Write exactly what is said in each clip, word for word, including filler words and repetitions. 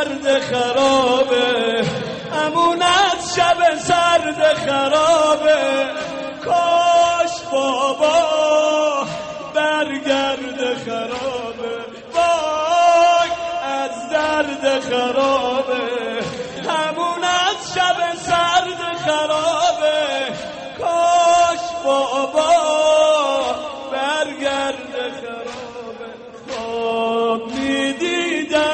سرد خرابه، همون از شب سرد خرابه. کاش بابا برگرد خرابه، وای از درد خرابه، همون از شب سرد خرابه. کاش بابا برگرد خرابه. خواب میدیدم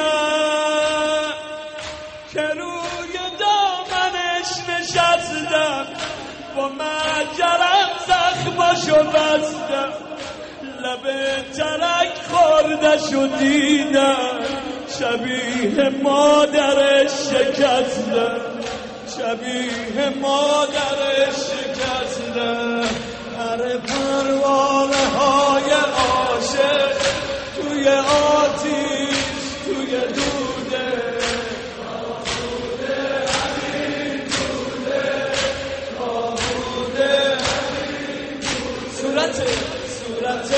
که روی دامنش نشستم، با مجرم زخماشو بستم، لب ترک خوردشو دیدم، شبیه مادرش شکستم، شبیه مادرش شکستم. هر پروانه های عاشق توی آتیش توی دوده، نابوده همین دوده، نابوده همین دوده. صورت صورت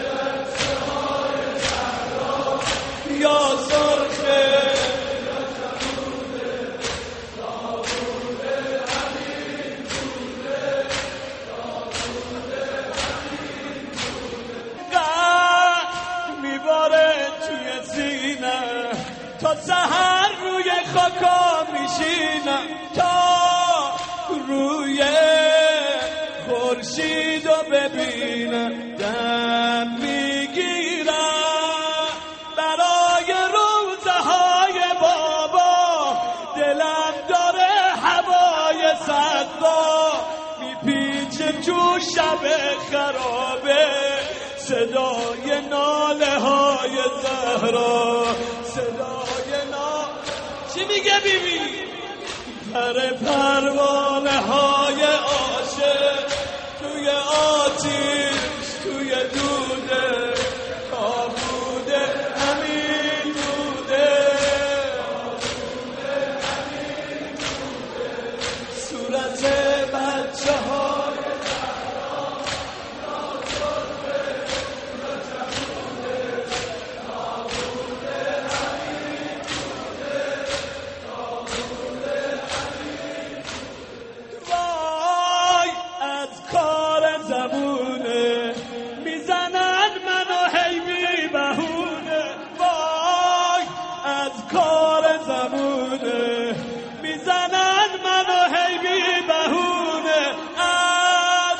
یا سرخه تا سحر روی خاکا میشینم، تا روی خورشید رو ببینم. دم میگیرم برای روزهای بابا، دلم داره هوای صدا میپیچه تو شب خرابه. صدای ناله های زهرا، صدای نا چی میگه بیبی؟ پر پروانه های عاشق توی آتیش توی دوده، کابوده همین دوده، کابوده همین دوده. صورت بچه های میزنن منو هی بی بهونه. از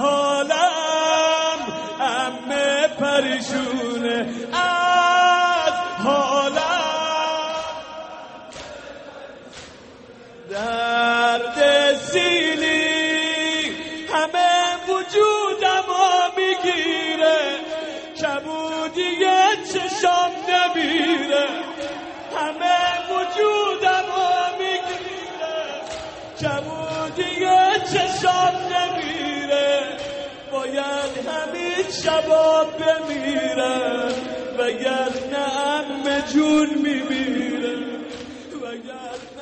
حالم عمه پریشونه، از حالم درد سیلی همه وجودمو میگیره، کبودیه چشام نمیره، همه وجودمو میگیره، کبودیه چشام نمیره. باید همین شبا بمیرم وگرنه عمه جون میمیره، وگرنه